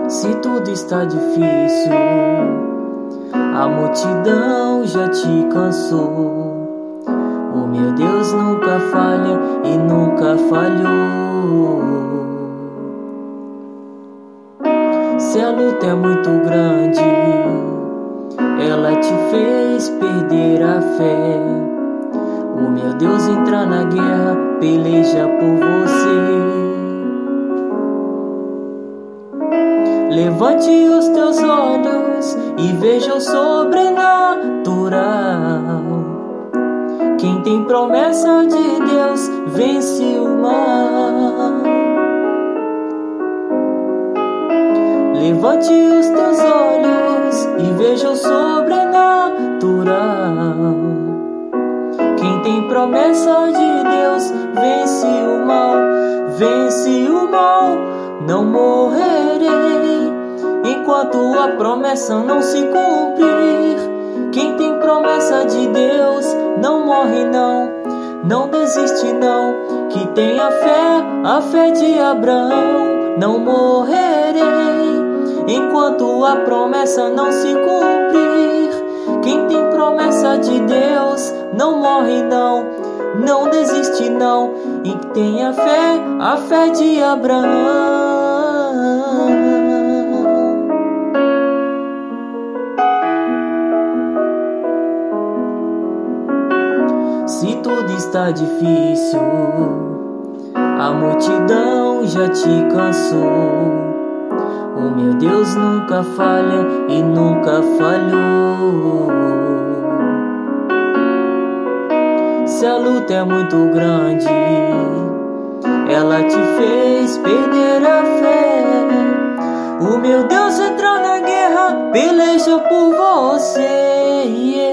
Se tudo está difícil, a multidão já te cansou. O meu Deus nunca falha e nunca falhou. Se a luta é muito grande, ela te fez perder a fé. O meu Deus entra na guerra, peleja por você. Levante os teus olhos e veja o sobrenatural. Quem tem promessa de Deus vence o mal. Levante os teus olhos e veja o sobrenatural. Quem tem promessa de Deus vence o mal, vence o mal. Não morrerei enquanto a promessa não se cumprir. Quem tem promessa de Deus não morre não, não desiste não. Que tem a fé de Abraão. Não morrerei enquanto a promessa não se cumprir. Quem tem promessa de Deus não morre não, não desiste não. E tem a fé de Abraão. Se tudo está difícil, a multidão já te cansou. O meu Deus nunca falha e nunca falhou. Se a luta é muito grande, ela te fez perder a fé. O meu Deus entra na guerra, peleja por você,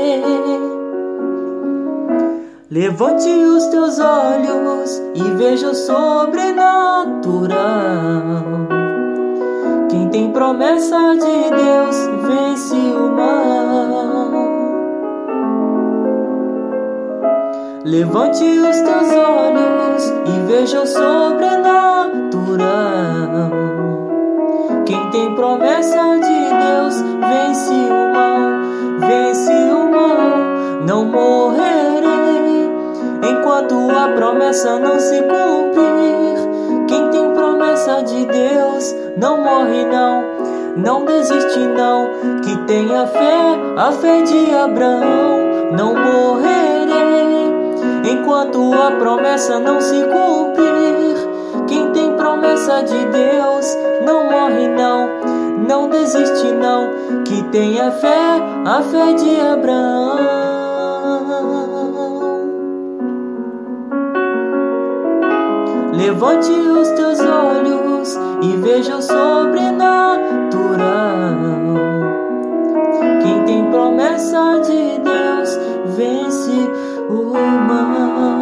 Levante os teus olhos e veja o sobrenatural. Quem tem promessa de Deus vence o mal. Levante os teus olhos e veja o sobrenatural. Quem tem promessa de Deus vence o mal, vence o mal. Não morrerei enquanto a promessa não se cumprir. Quem tem promessa de Deus não morre não, não desiste não. Que tem a fé de Abraão. Não morrerei enquanto a promessa não se cumprir. Quem tem promessa de Deus não morre não, não desiste não. Que tem a fé de Abraão. Levante os teus olhos e veja o sobrenatural. Quem tem promessa de Deus vence o mal.